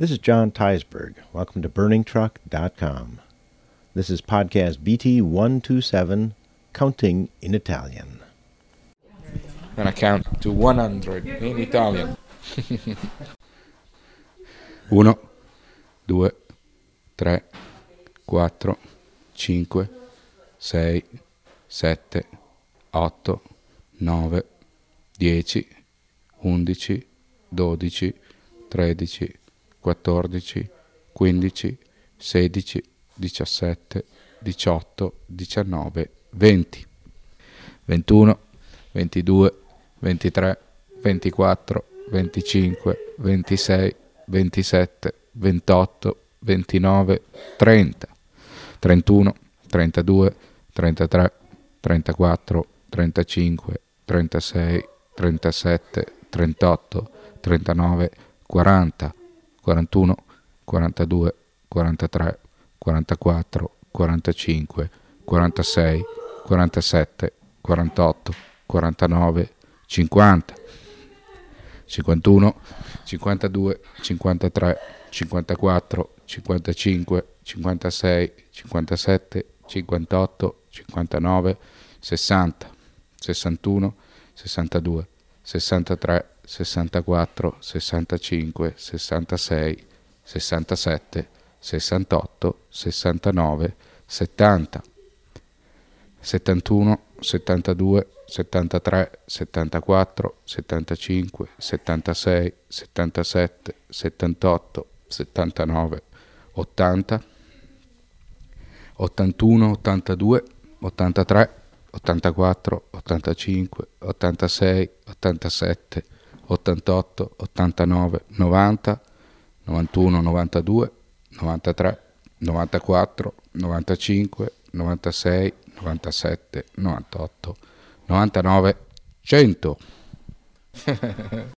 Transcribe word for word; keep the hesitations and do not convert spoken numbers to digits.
This is John Teisberg. Welcome to burning truck dot com. This is podcast B T one twenty-seven, Counting in Italian. I'm gonna count to one hundred in Italian. Uno, due, tre, quattro, cinque, sei, sette, otto, nove, dieci, undici, dodici, tredici, quattordici, quindici, sedici, diciassette, diciotto, diciannove, venti, ventuno, ventidue, ventitré, ventiquattro, venticinque, ventisei, ventisette, ventotto, ventinove, trenta, trentuno, trentadue, trentatré, trentaquattro, trentacinque, trentasei, trentasette, trentotto, trentanove, quaranta, quarantuno, quarantadue, quarantatré, quarantaquattro, quarantacinque, quarantasei, quarantasette, quarantotto, quarantanove, cinquanta, cinquantuno, cinquantadue, cinquantatré, cinquantaquattro, cinquantacinque, cinquantasei, cinquantasette, cinquantotto, cinquantanove, sessanta, sessantuno, sessantadue, sessantatré, sessantaquattro, sessantacinque, sessantasei, sessantasette, sessantotto, sessantanove, settanta, settantuno, settantadue, settantatré, settantaquattro, settantacinque, settantasei, settantasette, settantotto, settantanove, ottanta, ottantuno, ottantadue, ottantatré, ottantaquattro, ottantacinque, ottantasei, ottantasette, ottantotto, ottantanove, novanta, novantuno, novantadue, novantatré, novantaquattro, novantacinque, novantasei, novantasette, novantotto, novantanove, cento.